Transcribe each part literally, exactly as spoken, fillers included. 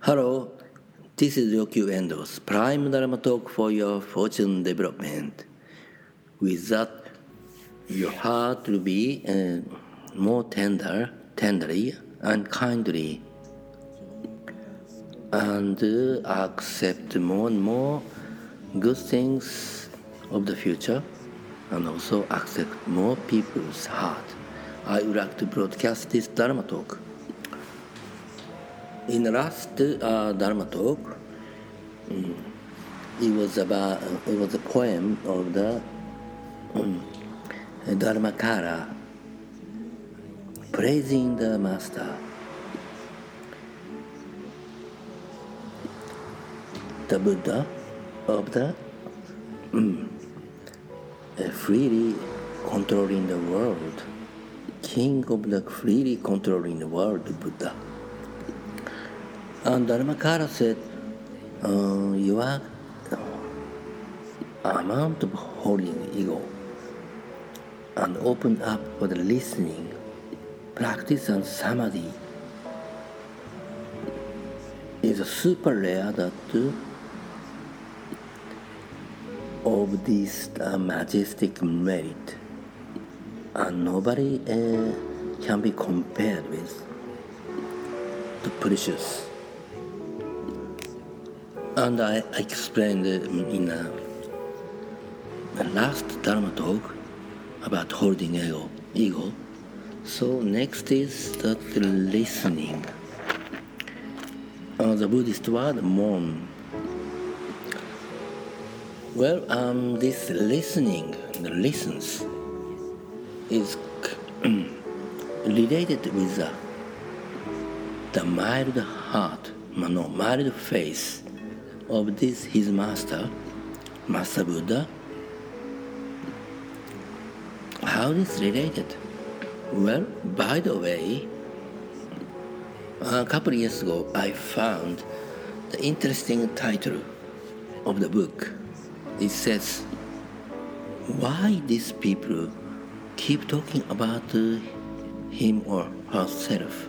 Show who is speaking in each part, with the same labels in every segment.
Speaker 1: Hello, this is Yoku Endo's Prime Dharma Talk for your fortune development. With that, your heart will be uh, more tender, tenderly and kindly, and uh, accept more and more good things of the future, and also accept more people's heart. I would like to broadcast this Dharma Talk. In the last uh, Dharma talk, um, it was about uh, it was a poem of the um, Dharmakara praising the master. The Buddha of the um, uh, freely controlling the world, king of the freely controlling the world, Buddha. And Dharmakara said, uh, your amount of holding ego and open up for the listening, practice and samadhi is super rare that of this uh, majestic merit, and nobody uh, can be compared with the precious. And I explained in a, a last Dharma talk about holding ego, ego. So next is that listening. Uh, the Buddhist word mon. Well, um, this listening, the listens, is related with the, the mild heart, no, mild face of this his master, Master Buddha. How is related? Well, by the way, a couple of years ago I found the interesting title of the book. It says, why these people keep talking about uh, him or herself?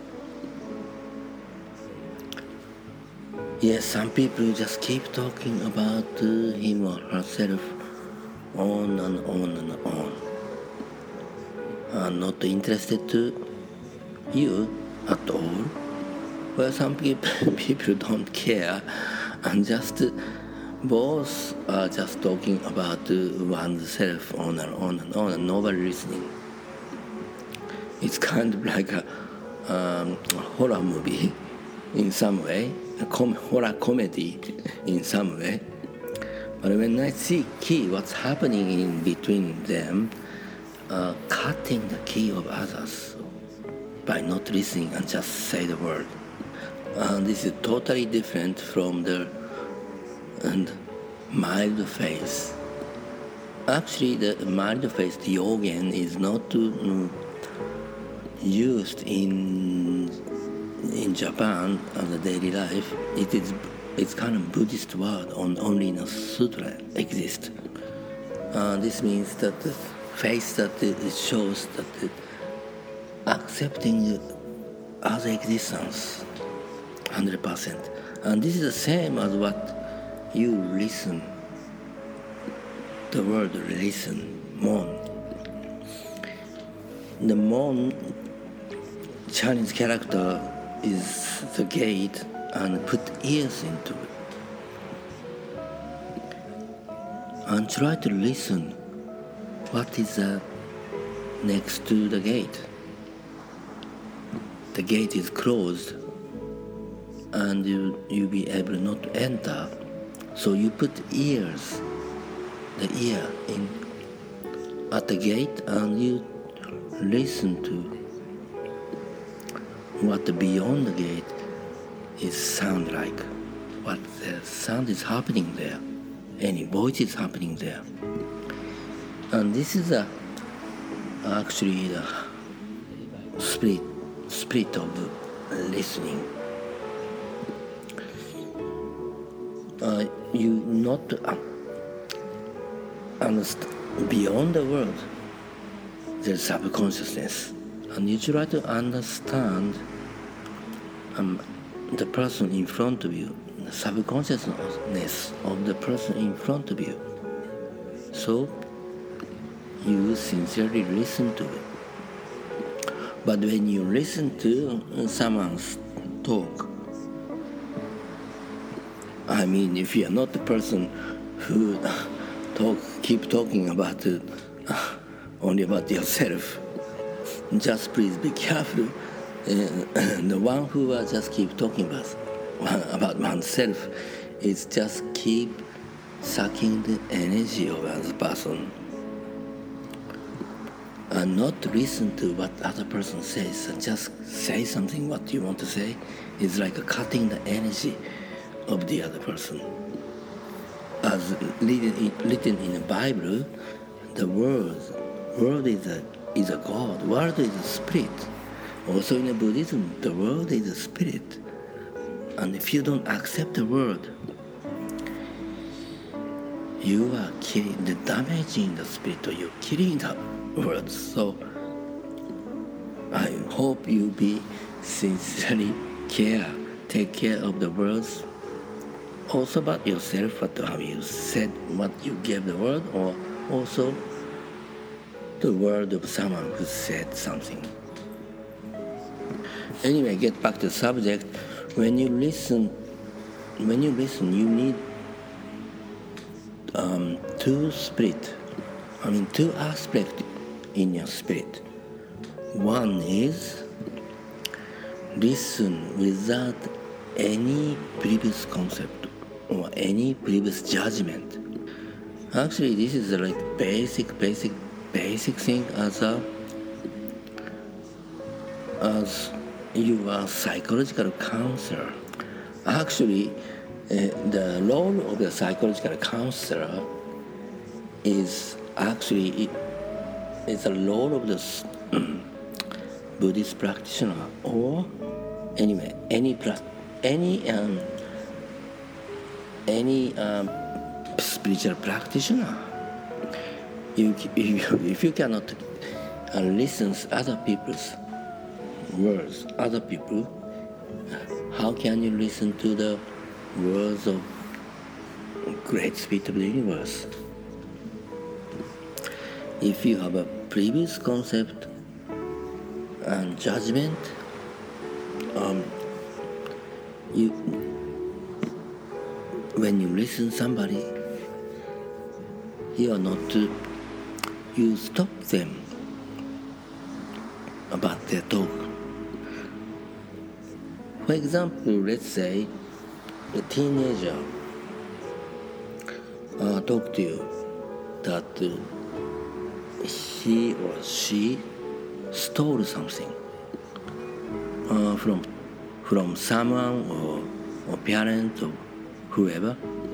Speaker 1: Yes, some people just keep talking about uh, him or herself on and on and on. Are not interested to you at all. Well, some people, people don't care, and just uh, both are just talking about uh, oneself on and on and on, and nobody listening. It's kind of like a um, horror movie in some way. A com- horror comedy in some way. But when I see key, what's happening in between them, uh, cutting the key of others by not listening and just say the word. Uh, this is totally different from the and mild face. Actually, the mild face, the yogen, is not um, used in in Japan as a daily life. It is it's kind of Buddhist word, on, only in a sutra exists. Uh, this means that the face that it, it shows that it, accepting other existence, one hundred percent. And this is the same as what you listen. The word listen, mon. The mon Chinese character is the gate, and put ears into it and try to listen what is uh, next to the gate. The gate is closed and you you be able not to enter, so you put ears, the ear in at the gate, and you listen to what the beyond the gate is sound like, what the sound is happening there, any voice is happening there. And this is a, actually the split, split of listening. Uh, you not uh, understand beyond the world, there's subconsciousness. And you try to understand um, the person in front of you, the subconsciousness of the person in front of you. So you sincerely listen to it. But when you listen to someone's talk, I mean, if you are not the person who talk, keep talking about uh, only about yourself, just please be careful. Uh, the one who uh, just keep talking about about oneself is just keep sucking the energy of other person and not listen to what other person says. Just say something what you want to say. It's like cutting the energy of the other person. As written in the Bible, the world, world is a is a God. World is a spirit. Also in Buddhism, the world is a spirit. And if you don't accept the world, you are killing, the damaging the spirit, or you're killing the world. So I hope you be sincerely care, take care of the words. Also about yourself, what have you said, what you gave the word, or also the word of someone who said something. Anyway, get back to the subject. When you listen, when you listen, you need um, two spirit. I mean, two aspects in your spirit. One is listen without any previous concept or any previous judgment. Actually, this is like basic, basic, basic thing as a as you are psychological counselor. Actually, uh, the role of the psychological counselor is actually it, it's a role of the Buddhist practitioner, or anyway any any um, any um, spiritual practitioner. You, if, if you cannot uh, listen to other people's words, other people, how can you listen to the words of great spirit of the universe? If you have a previous concept and judgment, um, you when you listen to somebody, you are not to, you stop them about their talk. For example, let's say a teenager uh, talk to you that uh, he or she stole something uh, from from someone or, or parent or whoever.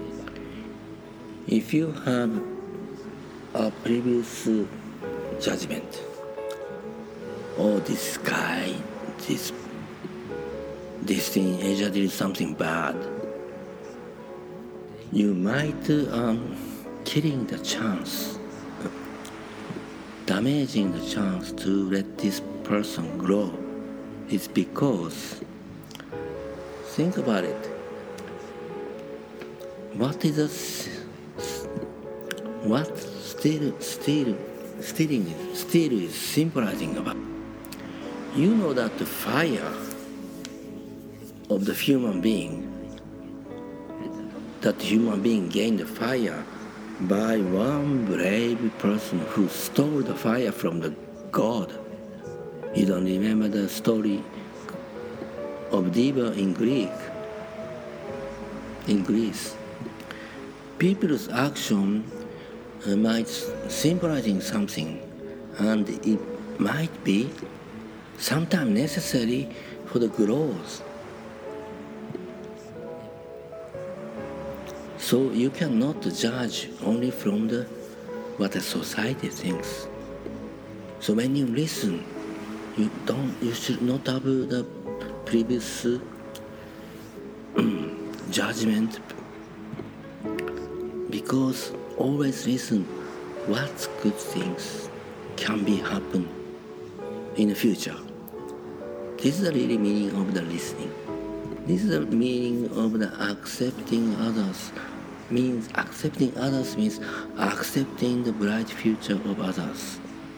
Speaker 1: If you have a previous uh, judgment, oh, this guy, this this teenager did something bad, you might um, killing the chance, damaging the chance to let this person grow. It's because, think about it, what is a, what still, still, stealing, still is symbolizing about? You know that the fire of the human being, that human being gained the fire by one brave person who stole the fire from the God. You don't remember the story of Diva in Greek, in Greece. People's action uh, might symbolizing something, and it might be sometimes necessary for the growth. So you cannot judge only from the what the society thinks. So when you listen, you don't, you should not have the previous uh, judgment, because always listen what good things can be happen in the future. This is the really meaning of the listening. This is the meaning of the accepting others. Means accepting others means accepting the bright future of others.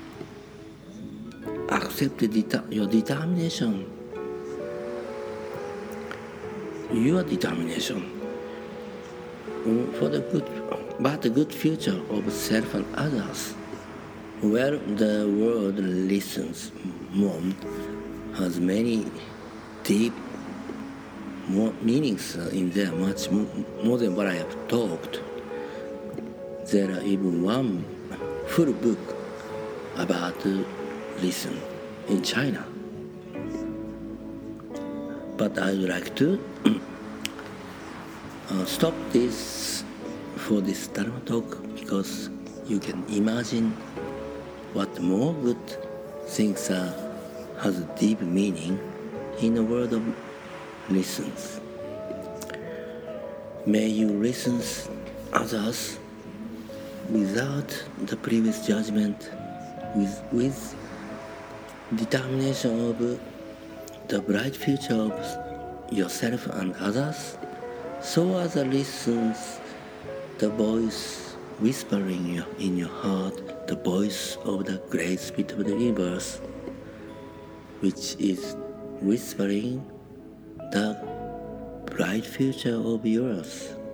Speaker 1: Accept det- your determination. Your determination for the good, but the good future of self and others. Where the world listens more, has many deep more meanings in there, much more than what I have talked. There are even one full book about listen in China. But I would like to uh, stop this for this Dharma talk because you can imagine what more good things are, has a deep meaning in the world of listens. May you listen others without the previous judgment, with, with determination of the bright future of yourself and others, so as listens the voice whispering in your heart, the voice of the great spirit of the universe, which is whispering the bright future of yours.